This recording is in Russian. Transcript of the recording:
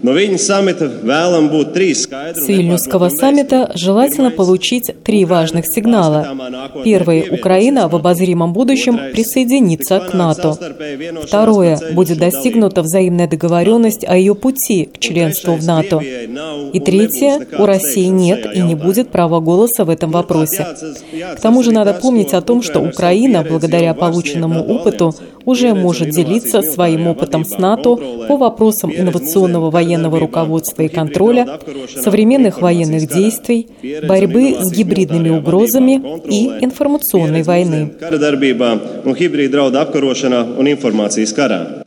С Вильнюсского саммита желательно получить 3 важных сигнала. Первый. Украина в обозримом будущем присоединится к НАТО. Второе. Будет достигнута взаимная договоренность о ее пути к членству в НАТО. И третье. У России нет и не будет права голоса в этом вопросе. К тому же надо помнить о том, что Украина, благодаря полученному опыту, уже может делиться своим опытом с НАТО по вопросам инновационного военного руководства и контроля, современных военных действий, борьбы с гибридными угрозами и информационной войны.